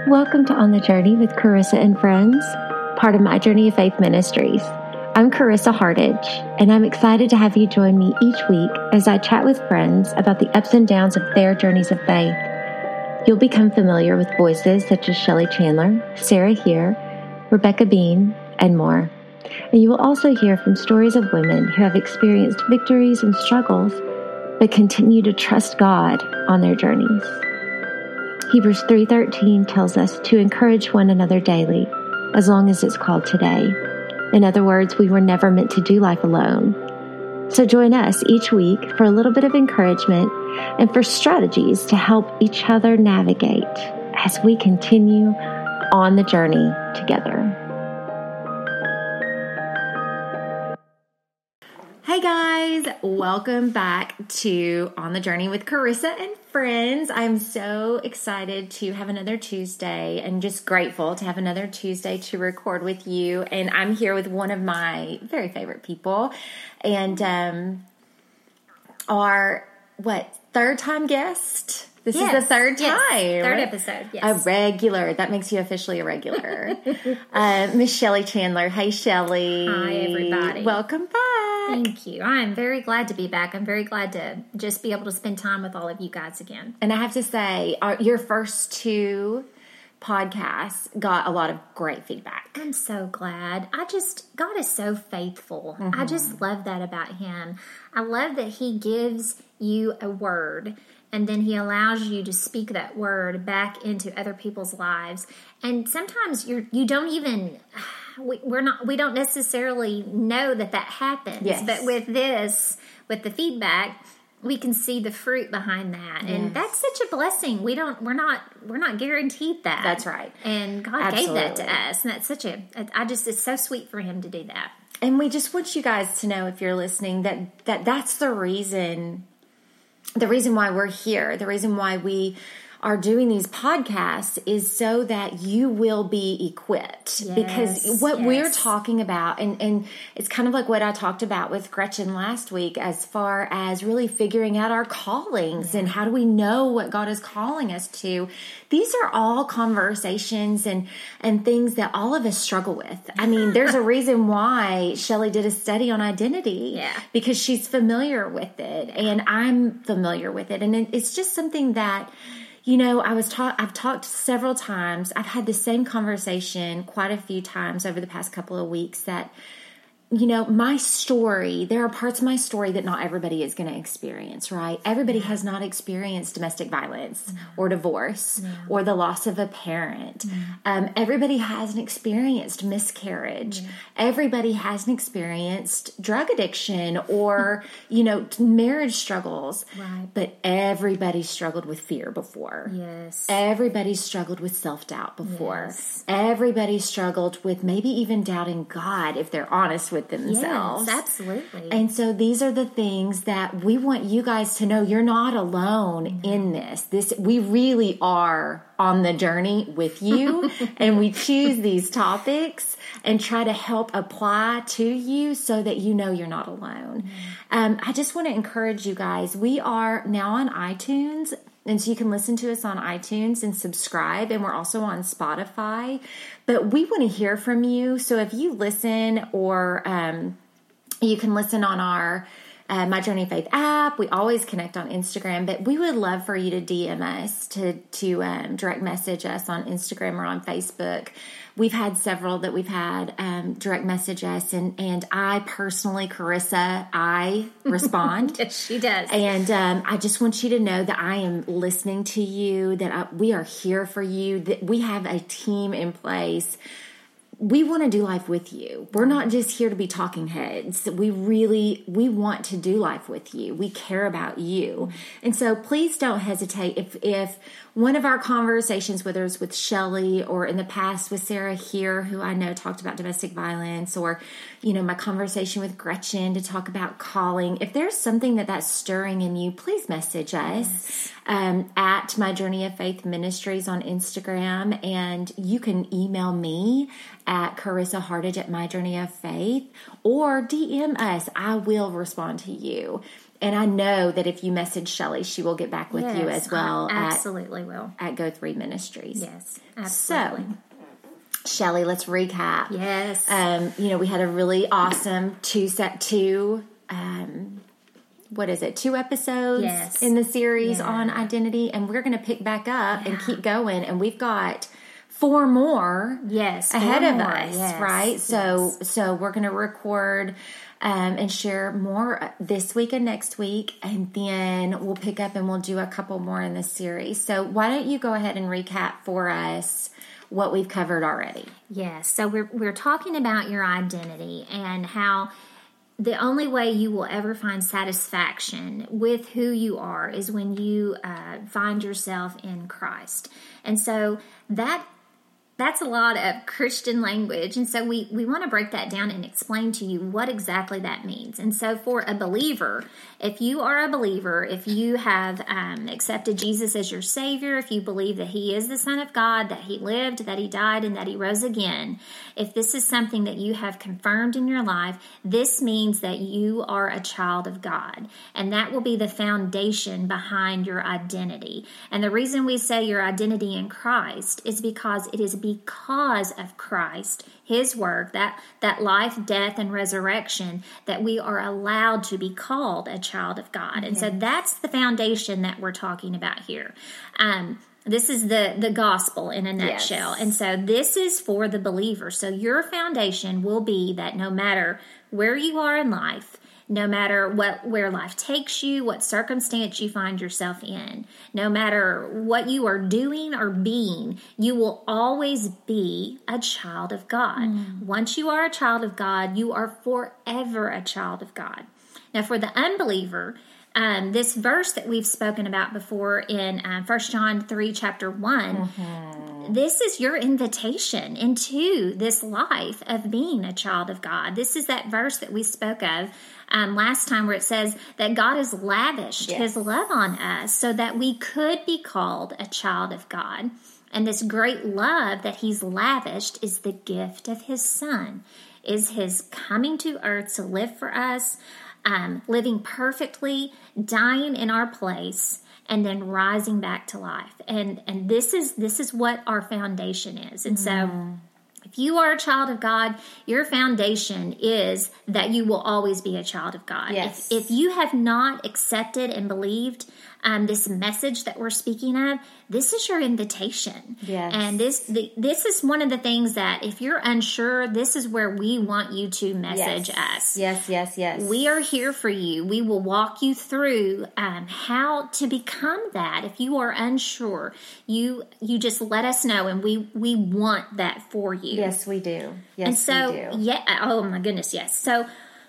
Welcome to On the Journey with Carissa and Friends, part of My Journey of Faith Ministries. I'm Carissa Hardage, and I'm excited to have you join me each week as I chat with friends about the ups and downs of their journeys of faith. You'll become familiar with voices such as Shelley Chandler, Sarah Heer, Rebecca Bean, and more. And you will also hear from stories of women who have experienced victories and struggles, but continue to trust God on their journeys. Hebrews 3:13 tells us to encourage one another daily, as long as it's called today. In other words, we were never meant to do life alone. So join us each week for a little bit of encouragement and for strategies to help each other navigate as we continue on the journey together. Hey guys, welcome back to On the Journey with Carissa and Friends. I'm so excited to have another Tuesday and just grateful to have another Tuesday to record with you. And I'm here with one of my very favorite people and our, third time guest? This is the third time. Third episode, yes. A regular. That makes you officially a regular. Miss Shelley Chandler. Hey, Shelley. Hi, everybody. Welcome back. Thank you. I'm very glad to be back. I'm very glad to just be able to spend time with all of you guys again. And I have to say, your first two podcasts got a lot of great feedback. I'm so glad. God is so faithful. I just love that about Him. I love that He gives you a word and then He allows you to speak that word back into other people's lives. And sometimes you don't even... We don't necessarily know that happens, yes. But with the feedback, we can see the fruit behind that, yes. And that's such a blessing. We're not guaranteed that. That's right. And God Absolutely. gave that to us, and that's it's so sweet for Him to do that. And we just want you guys to know, if you're listening, that's the reason why we're here, the reason why we are doing these podcasts is so that you will be equipped. Yes, because what we're talking about, and it's kind of like what I talked about with Gretchen last week, as far as really figuring out our callings and how do we know what God is calling us to. These are all conversations and things that all of us struggle with. I mean, there's a reason why Shelley did a study on identity, because she's familiar with it, and I'm familiar with it, and it's just something that, you know, I've talked several times. I've had the same conversation quite a few times over the past couple of weeks that, you know, my story, there are parts of my story that not everybody is going to experience, right? Everybody has not experienced domestic violence or divorce or the loss of a parent. Everybody hasn't experienced miscarriage. Everybody hasn't experienced drug addiction or, you know, marriage struggles. Right. But everybody struggled with fear before. Yes. Everybody struggled with self-doubt before. Yes. Everybody struggled with maybe even doubting God, if they're honest with themselves. Yes, absolutely. And so these are the things that we want you guys to know. You're not alone in this. We really are on the journey with you, and we choose these topics and try to help apply to you so that you know you're not alone. I just want to encourage you guys. We are now on iTunes, and so you can listen to us on iTunes and subscribe, and we're also on Spotify. But we want to hear from you. So if you listen, or you can listen on our My Journey of Faith app. We always connect on Instagram, but we would love for you to DM us, to direct message us on Instagram or on Facebook. We've had several that we've had direct message us, and I personally, Carissa, I respond. Yes, she does. And I just want you to know that I am listening to you, that we are here for you, that we have a team in place. We want to do life with you. We're not just here to be talking heads. We want to do life with you. We care about you. And so please don't hesitate. If one of our conversations, whether it's with Shelley or in the past with Sarah Heer, who I know talked about domestic violence, or, you know, my conversation with Gretchen to talk about calling, if there's something that's stirring in you, please message us at My Journey of Faith Ministries on Instagram, and you can email me at Carissa Hardage at My Journey of Faith, or DM us. I will respond to you. And I know that if you message Shelly, she will get back with you as well. Absolutely will. At Go 3 Ministries. Yes, absolutely. So, Shelly, let's recap. Yes. We had a really awesome two episodes in the series on identity, and we're going to pick back up and keep going, and we've got 4 more ahead of us, right? So we're going to record and share more this week and next week, and then we'll pick up and we'll do a couple more in this series. So why don't you go ahead and recap for us what we've covered already? Yes. So we're talking about your identity and how the only way you will ever find satisfaction with who you are is when you find yourself in Christ. And so that's a lot of Christian language. And so we want to break that down and explain to you what exactly that means. And so for a believer, if you are a believer, if you have accepted Jesus as your Savior, if you believe that He is the Son of God, that He lived, that He died, and that He rose again, if this is something that you have confirmed in your life, this means that you are a child of God. And that will be the foundation behind your identity. And the reason we say your identity in Christ is because it is because of Christ, His work, that life, death, and resurrection, that we are allowed to be called a child of God. And so that's the foundation that we're talking about here. This is the gospel in a nutshell. And so this is for the believer. So your foundation will be that no matter where you are in life, no matter where life takes you, what circumstance you find yourself in, no matter what you are doing or being, you will always be a child of God. Once you are a child of God, you are forever a child of God. Now, for the unbeliever, this verse that we've spoken about before in 1 John 3, chapter 1, this is your invitation into this life of being a child of God. This is that verse that we spoke of last time where it says that God has lavished His love on us so that we could be called a child of God. And this great love that He's lavished is the gift of His Son, is His coming to earth to live for us, living perfectly, dying in our place, and then rising back to life. And this is what our foundation is. And so if you are a child of God, your foundation is that you will always be a child of God. Yes. If you have not accepted and believed this message that we're speaking of, this is your invitation. Yes. And this is one of the things that if you're unsure, this is where we want you to message us. Yes. We are here for you. We will walk you through how to become that. If you are unsure, you just let us know, and we want that for you. Yes, we do. Yes, and so, we do. Oh my goodness, yes. So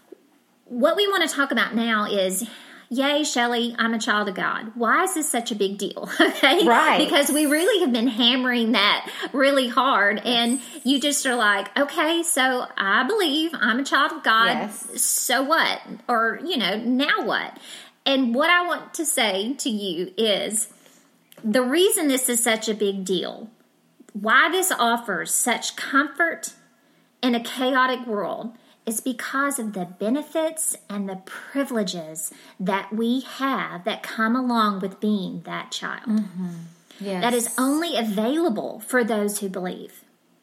what we want to talk about now is, yay, Shelly, I'm a child of God. Why is this such a big deal? Okay? Right. Because we really have been hammering that really hard, and you just are like, okay, so I believe I'm a child of God. Yes. So what? Or, now what? And what I want to say to you is the reason this is such a big deal, why this offers such comfort in a chaotic world, is because of the benefits and the privileges that we have that come along with being that child. Yes. That is only available for those who believe.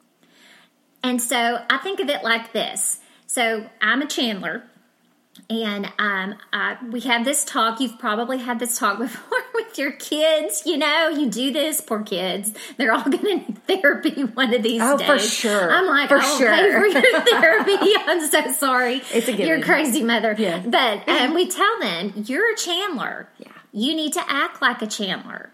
And so I think of it like this. So I'm a Chandler, and we have this talk. You've probably had this talk before with your kids. You do this. Poor kids. They're all going to need therapy one of these days. Oh, for sure. I'm like, for I'll sure. pay for your therapy. I'm so sorry. It's a given. You're a crazy mother. Yeah. But we tell them, you're a Chandler. Yeah. You need to act like a Chandler.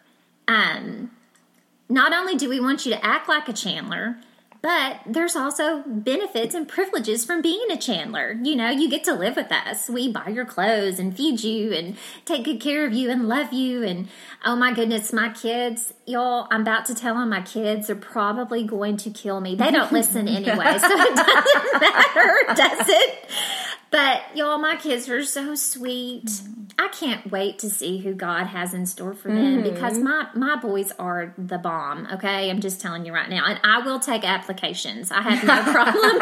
Not only do we want you to act like a Chandler, but there's also benefits and privileges from being a Chandler. You get to live with us. We buy your clothes and feed you and take good care of you and love you. And oh my goodness, my kids, y'all, I'm about to tell them my kids are probably going to kill me. They don't listen anyway, so it doesn't matter, does it? But y'all, my kids are so sweet. I can't wait to see who God has in store for them because my boys are the bomb, okay? I'm just telling you right now. And I will take applications. I have no problem.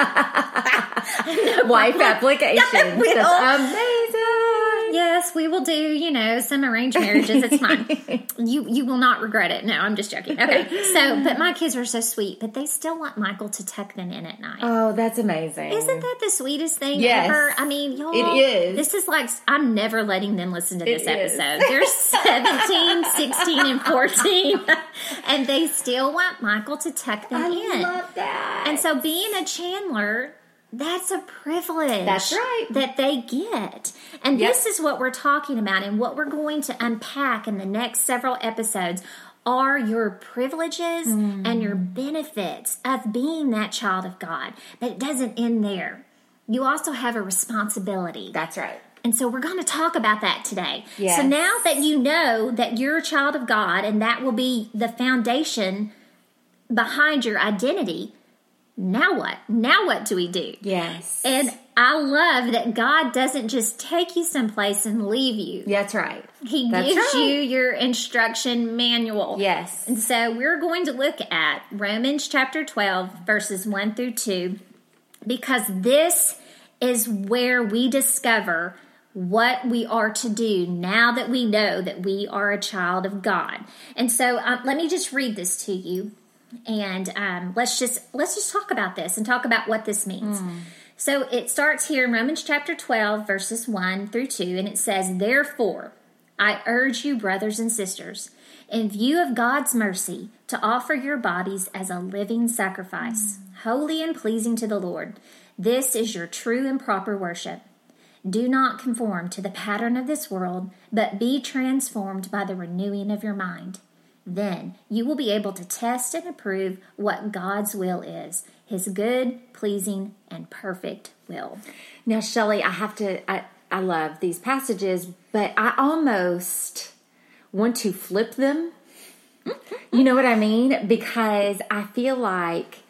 Wife applications. That's amazing. Yes, we will do, some arranged marriages. It's fine. You will not regret it. No, I'm just joking. Okay. But my kids are so sweet, but they still want Michael to tuck them in at night. Oh, that's amazing. Isn't that the sweetest thing Yes. ever? I mean, y'all. It is. This is like, I'm never letting them listen to this episode. They're 17, 16, and 14. And they still want Michael to tuck them in. I love that. And so being a Chandler, that's a privilege. That's right. That they get. And this is what we're talking about and what we're going to unpack in the next several episodes are your privileges and your benefits of being that child of God. But it doesn't end there. You also have a responsibility. That's right. And so we're going to talk about that today. Yes. So now that you know that you're a child of God and that will be the foundation behind your identity, now what? Now what do we do? Yes. And I love that God doesn't just take you someplace and leave you. That's right. He gives you your instruction manual. Yes. And so we're going to look at Romans chapter 12, verses 1 through 2, because this is where we discover what we are to do now that we know that we are a child of God. And so let me just read this to you. And let's just talk about this and talk about what this means. So it starts here in Romans chapter 12, verses 1 through 2, and it says, "Therefore, I urge you, brothers and sisters, in view of God's mercy, to offer your bodies as a living sacrifice, holy and pleasing to the Lord. This is your true and proper worship. Do not conform to the pattern of this world, but be transformed by the renewing of your mind. Then you will be able to test and approve what God's will is, his good, pleasing, and perfect will." Now, Shelley, I love these passages, but I almost want to flip them. You know what I mean? Because I feel like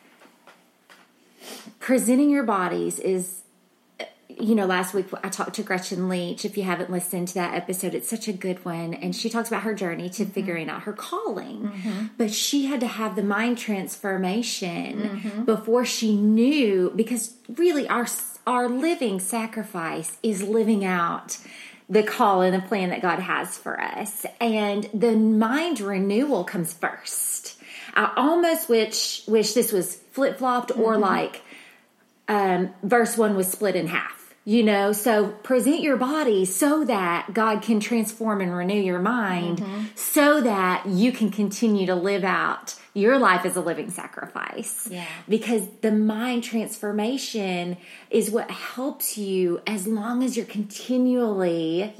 presenting your bodies is, last week I talked to Gretchen Leach. If you haven't listened to that episode, it's such a good one. And she talks about her journey to figuring out her calling. But she had to have the mind transformation before she knew, because really our living sacrifice is living out the call and the plan that God has for us. And the mind renewal comes first. I almost wish this was flip-flopped or like verse 1 was split in half. So present your body so that God can transform and renew your mind so that you can continue to live out your life as a living sacrifice. Yeah. Because the mind transformation is what helps you as long as you're continually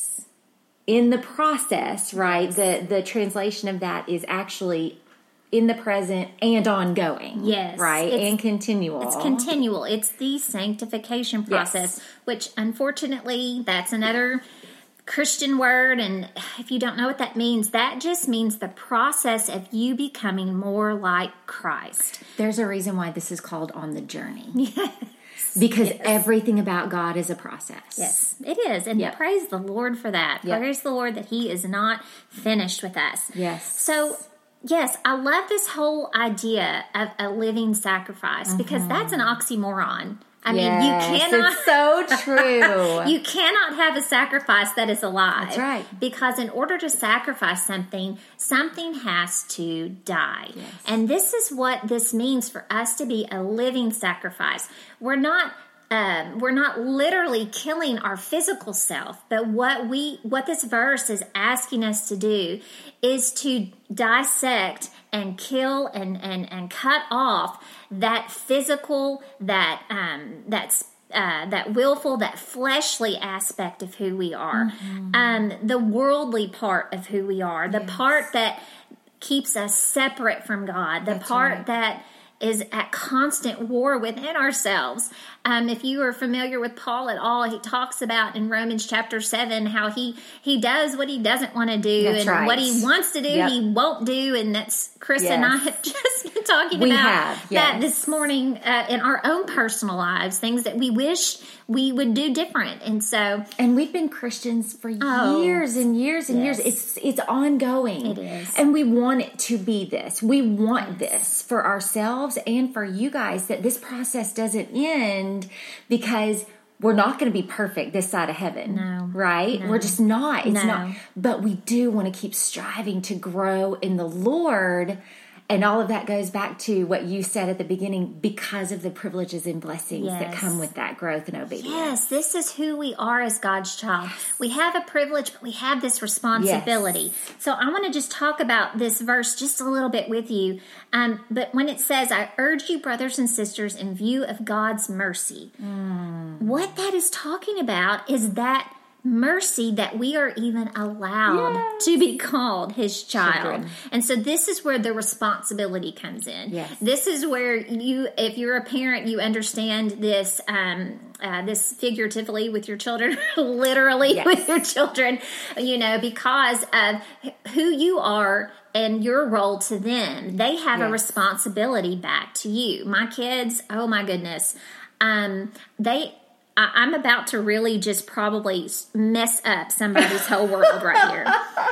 in the process, right? Yes. The translation of that is actually in the present and ongoing. Yes. Right? And continual. It's continual. It's the sanctification process, which unfortunately, that's another Christian word. And if you don't know what that means, that just means the process of you becoming more like Christ. There's a reason why this is called On the Journey. Yes. Because everything about God is a process. Yes, it is. And praise the Lord for that. Praise the Lord that he is not finished with us. Yes. So, yes, I love this whole idea of a living sacrifice because that's an oxymoron. I mean, you cannot. It's so true. You cannot have a sacrifice that is alive. That's right. Because in order to sacrifice something has to die. Yes. And this is what this means for us to be a living sacrifice. We're not literally killing our physical self, but what this verse is asking us to do is to dissect and kill and cut off that physical, that willful, that fleshly aspect of who we are, the worldly part of who we are, the part that keeps us separate from God, the part that is at constant war within ourselves. if you are familiar with Paul at all, he talks about in Romans chapter 7 how he does what he doesn't want to do, That's and right. what he wants to do, he won't do. And that's Chris and I have just been talking about that this morning in our own personal lives, things that we wish we would do different. And we've been Christians for years and years and years. It's ongoing. It is. And we want it to be this. We want this for ourselves and for you guys, that this process doesn't end because we're not going to be perfect this side of heaven. No. Right? No. We're just not. It's No. not. But we do want to keep striving to grow in the Lord. And all of that goes back to what you said at the beginning, because of the privileges and blessings that come with that growth and obedience. Yes, this is who we are as God's child. We have a privilege, but we have this responsibility. So I want to just talk about this verse just a little bit with you. But when it says, I urge you, brothers and sisters, in view of God's mercy, what that is talking about is that mercy that we are even allowed to be called his child. Children. And so this is where the responsibility comes in. Yes. This is where you, if you're a parent, you understand this this figuratively with your children, literally with your children, because of who you are and your role to them. They have a responsibility back to you. My kids, oh my goodness, I'm about to really just probably mess up somebody's whole world right here.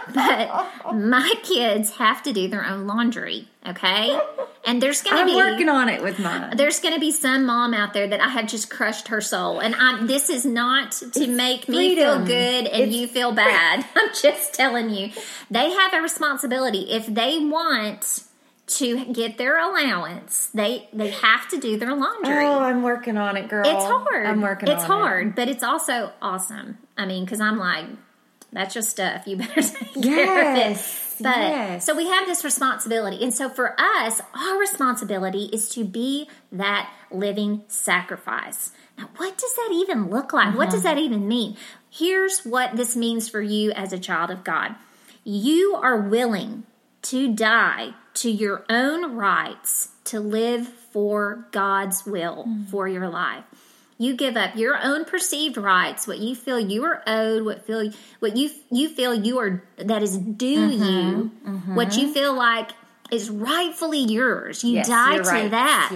But my kids have to do their own laundry, okay? And there's going to be... I'm working on it with mine. There's going to be some mom out there that I have just crushed her soul. And this is not to make me feel good and you feel bad. I'm just telling you. They have a responsibility. If they want to get their allowance, they have to do their laundry. Oh, I'm working on it, girl. It's hard. I'm working on it. It's hard, but it's also awesome. I mean, because I'm like, that's your stuff. You better take care of it. But so we have this responsibility. And so for us, our responsibility is to be that living sacrifice. Now, what does that even look like? What does that even mean? Here's what this means for you as a child of God. You are willing to die to your own rights to live for God's will for your life. You give up your own perceived rights, what you feel you are owed, what you feel you are that is due you, what you feel like is rightfully yours. You die to that.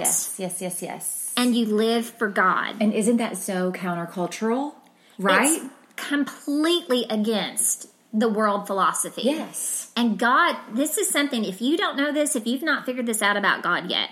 Yes. And you live for God. And isn't that so countercultural? Right? It's completely against the world philosophy. Yes. And God, this is something, if you don't know this, if you've not figured this out about God yet,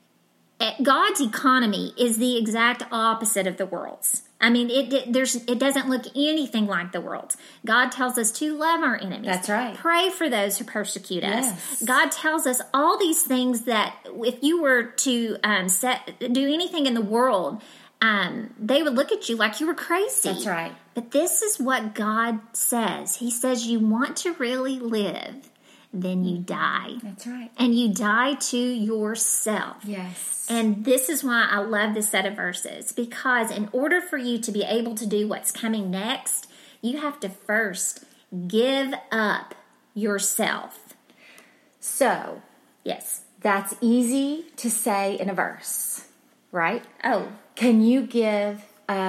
God's economy is the exact opposite of the world's. I mean, it doesn't look anything like the world's. God tells us to love our enemies. That's right. Pray for those who persecute us. Yes. God tells us all these things that if you were to do anything in the world, they would look at you like you were crazy. That's right. But this is what God says. He says you want to really live, then you die. That's right. And you die to yourself. Yes. And this is why I love this set of verses, because in order for you to be able to do what's coming next, you have to first give up yourself. So, yes, that's easy to say in a verse, right? Oh, can you give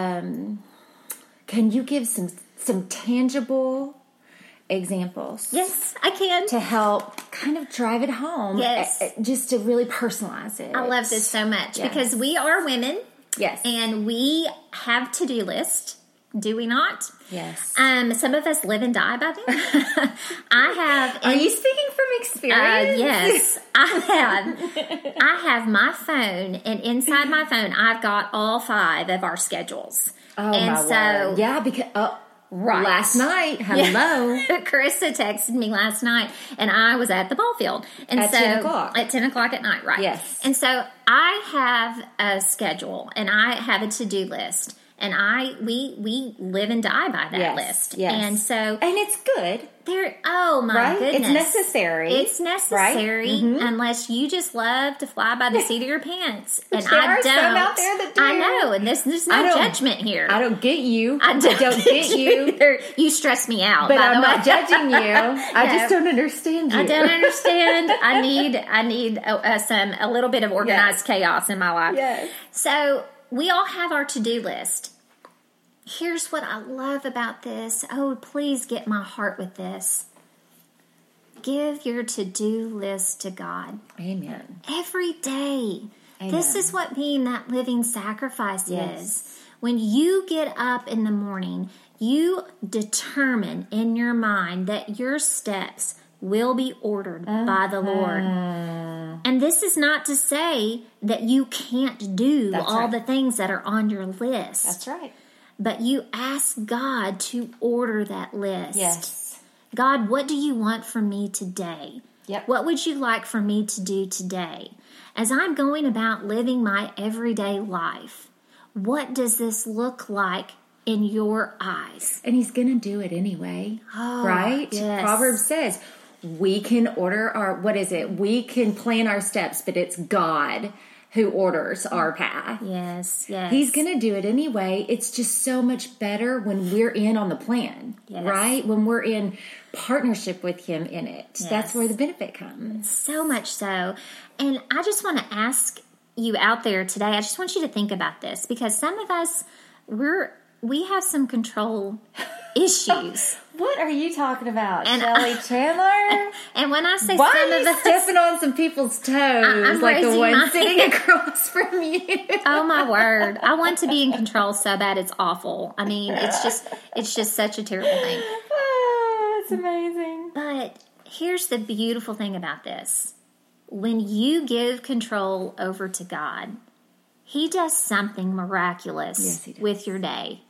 some tangible examples? Yes, I can. To help kind of drive it home. Yes. Just to really personalize it. I love this so much Yes. because we are women. Yes. And we have to-do list. Do we not? Yes. Some of us live and die by them. I have. Are you speaking from experience? Yes, I have my phone, and inside my phone, I've got all 5 of our schedules. Oh, and my word. Yeah, because right. Last night, hello. Yeah. Carissa texted me last night, and I was at the ball field. And at 10 o'clock. At 10 o'clock at night, right. Yes. And so I have a schedule, and I have a to-do list. And we live and die by that list. Yes. And so. And it's good. Oh my right? goodness. It's necessary. It's necessary right? Unless you just love to fly by the seat of your pants. And there I are don't. Some out there that do. I know, and there's no judgment here. I don't get you. I don't get you. Either. You stress me out. But by I'm the not way. judging you. I just don't understand you. I don't understand. I need a little bit of organized chaos in my life. Yes. So we all have our to-do list. Here's what I love about this. Oh, please get my heart with this. Give your to-do list to God. Amen. Every day. Amen. This is what being that living sacrifice Yes. is. When you get up in the morning, you determine in your mind that your steps will be ordered by the Lord. And this is not to say that you can't do That's all right. the things that are on your list. That's right. But you ask God to order that list. Yes. God, what do you want from me today? Yep. What would you like for me to do today? As I'm going about living my everyday life, what does this look like in your eyes? And he's going to do it anyway. Oh, right? yes. Proverbs says we can order we can plan our steps, but it's God who orders our path. Yes, yes. He's going to do it anyway. It's just so much better when we're in on the plan, Yes. right? When we're in partnership with him in it. Yes. That's where the benefit comes. So much so. And I just want to ask you out there today, I just want you to think about this, because some of us, we have some control issues. What are you talking about, And Shelley Chandler? And when I say Why some are of you us, stepping on some people's toes I'm like the raising one my sitting hand. across from you? oh my word, I want to be in control so bad it's awful. I mean, it's just such a terrible thing. Oh, it's amazing. But here's the beautiful thing about this. When you give control over to God, He does something miraculous Yes, He does. with your day.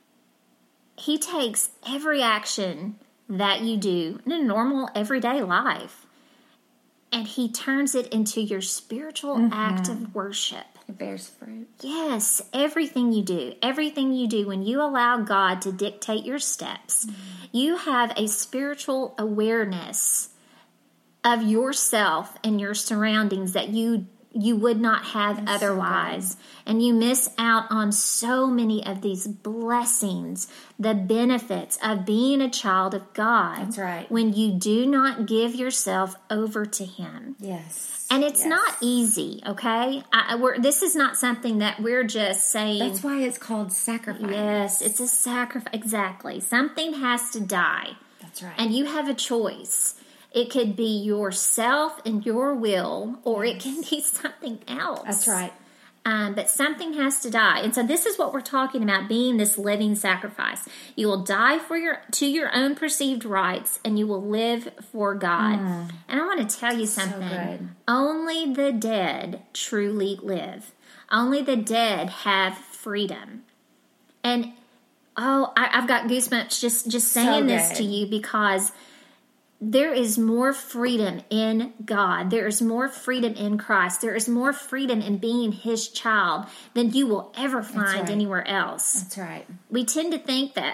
He takes every action that you do in a normal, everyday life, and He turns it into your spiritual act of worship. It bears fruit. Yes, everything you do, when you allow God to dictate your steps, you have a spiritual awareness of yourself and your surroundings that you would not have otherwise. And you miss out on so many of these blessings, the benefits of being a child of God. That's right. When you do not give yourself over to Him. Yes. And it's Yes. not easy, okay? This is not something that we're just saying. That's why it's called sacrifice. Yes, it's a sacrifice. Exactly. Something has to die. That's right. And you have a choice. It could be yourself and your will, or it can be something else. That's right. But something has to die. And so this is what we're talking about, being this living sacrifice. You will die to your own perceived rights, and you will live for God. And I want to tell you something. good. Only the dead truly live. Only the dead have freedom. And, I've got goosebumps just saying this good. to you, because there is more freedom in God. There is more freedom in Christ. There is more freedom in being His child than you will ever find right. anywhere else. That's right. We tend to think that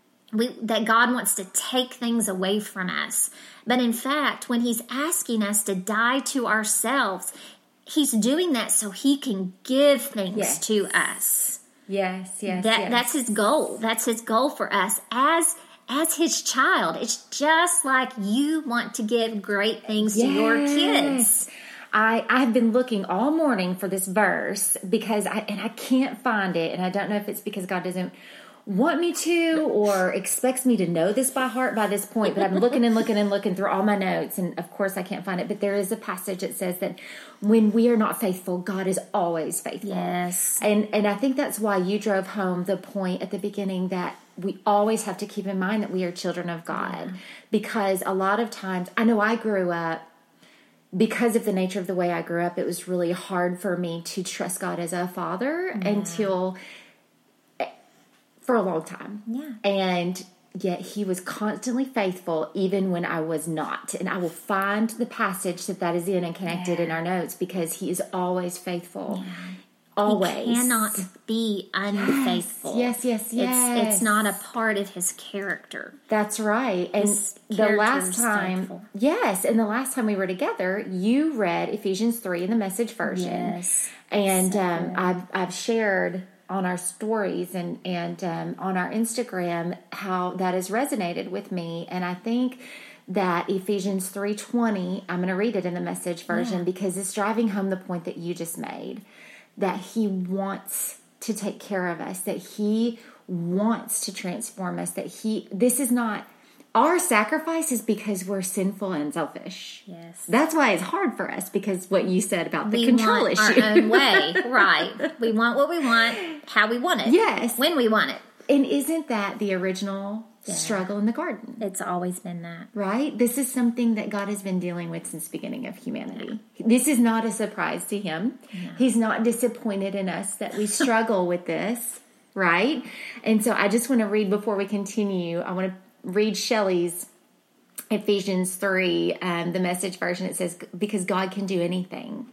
God wants to take things away from us. But in fact, when He's asking us to die to ourselves, He's doing that so He can give things Yes. to us. Yes, yes, That's His goal. That's His goal for us as His child. It's just like you want to give great things to your kids. I've been looking all morning for this verse because I can't find it, and I don't know if it's because God doesn't want me to or expects me to know this by heart by this point, but I'm looking and looking and looking through all my notes, and of course I can't find it, but there is a passage that says that when we are not faithful, God is always faithful. Yes. And I think that's why you drove home the point at the beginning that we always have to keep in mind that we are children of God. Because a lot of times, I know I grew up, because of the nature of the way I grew up, it was really hard for me to trust God as a father for a long time. Yeah. And yet He was constantly faithful even when I was not. And I will find the passage that is in and connected in our notes, because He is always faithful. Always. He cannot be unfaithful. Yes. It's not a part of His character. That's right. And His the character last is time, faithful. yes, and the last time we were together, you read Ephesians 3 in the Message version. Yes. And I've shared on our stories and on our Instagram how that has resonated with me. And I think that Ephesians 3:20, I'm going to read it in the Message version because it's driving home the point that you just made, that He wants to take care of us, that he wants to transform us, that this is not our sacrifice is because we're sinful and selfish. Yes. That's why it's hard for us, because what you said about the control issue. We want our own way, right. We want what we want, how we want it. Yes. When we want it. And isn't that the original struggle in the garden? It's always been that. Right? This is something that God has been dealing with since the beginning of humanity. This is not a surprise to him. No. He's not disappointed in us that we struggle with this, right? And so I just want to read, before we continue, I want to read Shelley's Ephesians 3, the Message version. It says, because God can do anything,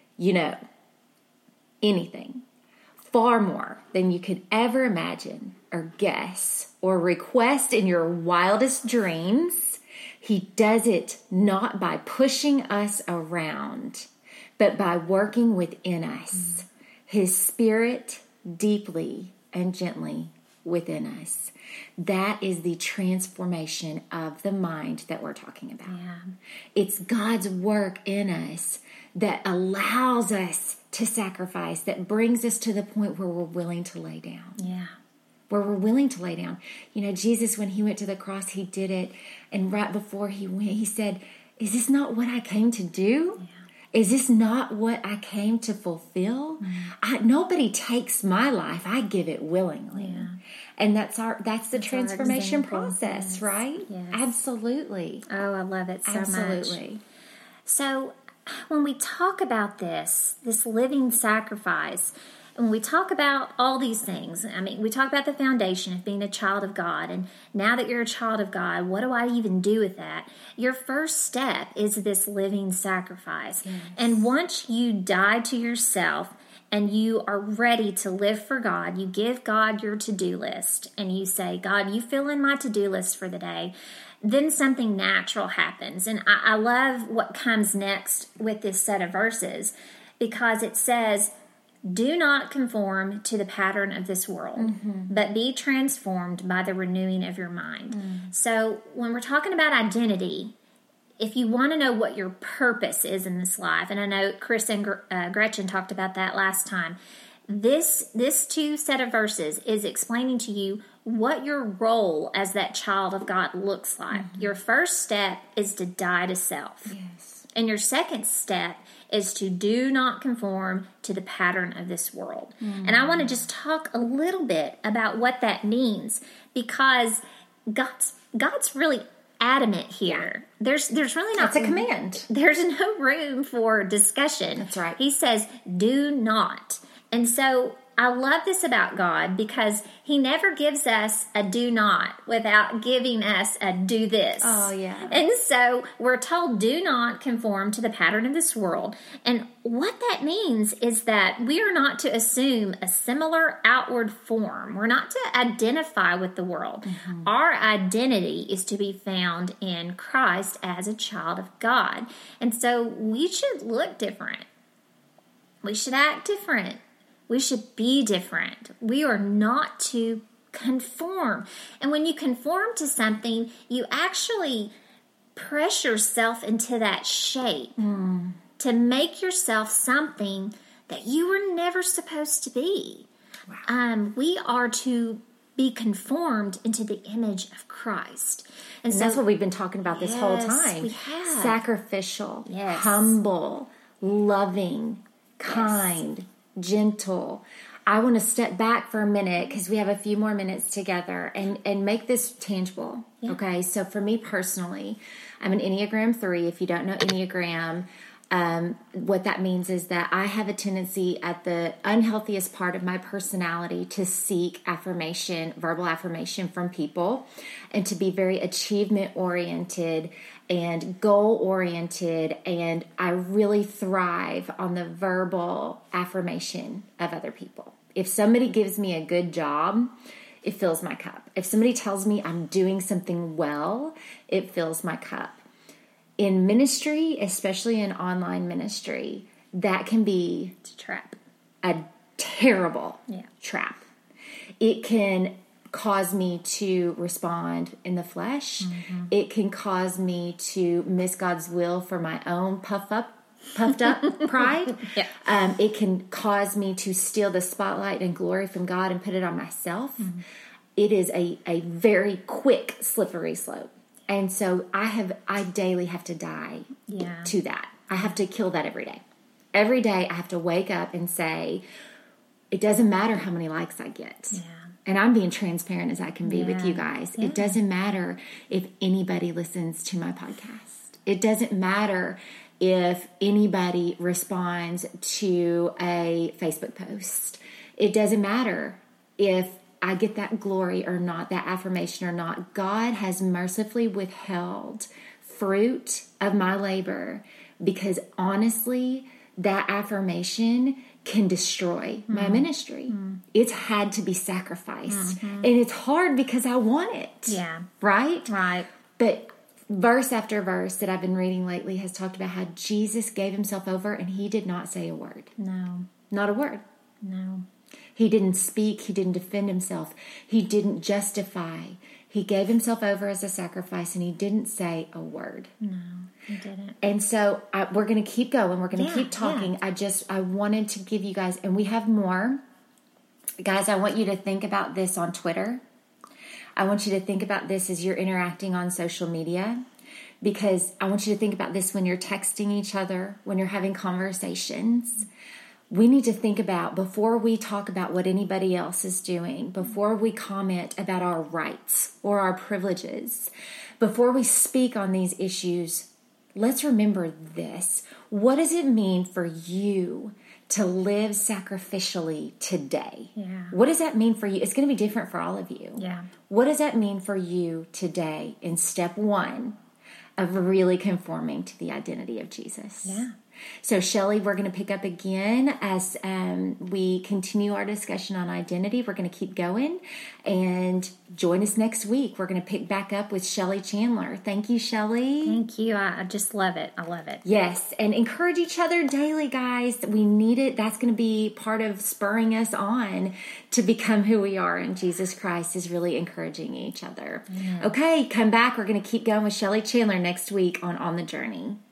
anything, far more than you could ever imagine or guess or request in your wildest dreams. He does it not by pushing us around, but by working within us, his Spirit deeply and gently within us. That is the transformation of the mind that we're talking about. Yeah. It's God's work in us that allows us to sacrifice, that brings us to the point where we're willing to lay down. Yeah. Where we're willing to lay down. Jesus, when he went to the cross, he did it. And right before he went, he said, is this not what I came to do? Yeah. Is this not what I came to fulfill? Nobody takes my life. I give it willingly. Yeah. And that's the transformation process, yes. Right? Yes. Absolutely. Oh, I love it so much. Absolutely. So when we talk about this living sacrifice, when we talk about all these things, we talk about the foundation of being a child of God. And now that you're a child of God, what do I even do with that? Your first step is this living sacrifice. Yes. And once you die to yourself and you are ready to live for God, you give God your to-do list and you say, God, you fill in my to-do list for the day. Then something natural happens. And I love what comes next with this set of verses, because it says, do not conform to the pattern of this world, but be transformed by the renewing of your mind. So when we're talking about identity, if you want to know what your purpose is in this life, and I know Chris and Gretchen talked about that last time, this two set of verses is explaining to you what your role as that child of God looks like. Your first step is to die to self. Yes. And your second step is to do not conform to the pattern of this world. And I want to just talk a little bit about what that means, because God's really adamant here. There's really not... That's a command. There's no room for discussion. That's right. He says, do not. And so I love this about God, because he never gives us a do not without giving us a do this. Oh, yeah. And so we're told, do not conform to the pattern of this world. And what that means is that we are not to assume a similar outward form. We're not to identify with the world. Our identity is to be found in Christ as a child of God. And so we should look different. We should act different. We should be different. We are not to conform. And when you conform to something, you actually press yourself into that shape to make yourself something that you were never supposed to be. Wow. We are to be conformed into the image of Christ. And so that's what we've been talking about this whole time. We have. Sacrificial, humble, loving, kind, gentle. I want to step back for a minute, because we have a few more minutes together, and make this tangible. Yeah. Okay. So for me personally, I'm an Enneagram 3. If you don't know Enneagram, what that means is that I have a tendency at the unhealthiest part of my personality to seek affirmation, verbal affirmation from people, and to be very achievement oriented and goal oriented. And I really thrive on the verbal affirmation of other people. If somebody gives me a good job, it fills my cup. If somebody tells me I'm doing something well, it fills my cup. In ministry, especially in online ministry, that can be a trap. A terrible trap. It can cause me to respond in the flesh. It can cause me to miss God's will for my own puff up puffed up pride. Yeah. It can cause me to steal the spotlight and glory from God and put it on myself. Mm-hmm. It is a very quick, slippery slope. And so I daily have to die to that. I have to kill that every day. Every day I have to wake up and say, it doesn't matter how many likes I get. Yeah. And I'm being transparent as I can be with you guys. Yeah. It doesn't matter if anybody listens to my podcast. It doesn't matter if anybody responds to a Facebook post. It doesn't matter if I get that glory or not, that affirmation or not. God has mercifully withheld fruit of my labor because honestly, that affirmation can destroy my ministry. It's had to be sacrificed. And it's hard because I want it. Yeah. Right? Right. But verse after verse that I've been reading lately has talked about how Jesus gave himself over and he did not say a word. No. Not a word. No. He didn't speak. He didn't defend himself. He didn't justify. He gave himself over as a sacrifice and he didn't say a word. No, he didn't. And so we're going to keep going. We're going to keep talking. Yeah. I wanted to give you guys, and we have more. Guys, I want you to think about this on Twitter. I want you to think about this as you're interacting on social media, because I want you to think about this when you're texting each other, when you're having conversations. We need to think about, before we talk about what anybody else is doing, before we comment about our rights or our privileges, before we speak on these issues, let's remember this. What does it mean for you to live sacrificially today? Yeah. What does that mean for you? It's going to be different for all of you. Yeah. What does that mean for you today in step 1 of really conforming to the identity of Jesus? Yeah. So, Shelley, we're going to pick up again as we continue our discussion on identity. We're going to keep going, and join us next week. We're going to pick back up with Shelley Chandler. Thank you, Shelley. Thank you. I just love it. I love it. Yes, and encourage each other daily, guys. We need it. That's going to be part of spurring us on to become who we are in Jesus Christ, is really encouraging each other. Yeah. Okay, come back. We're going to keep going with Shelley Chandler next week on the Journey.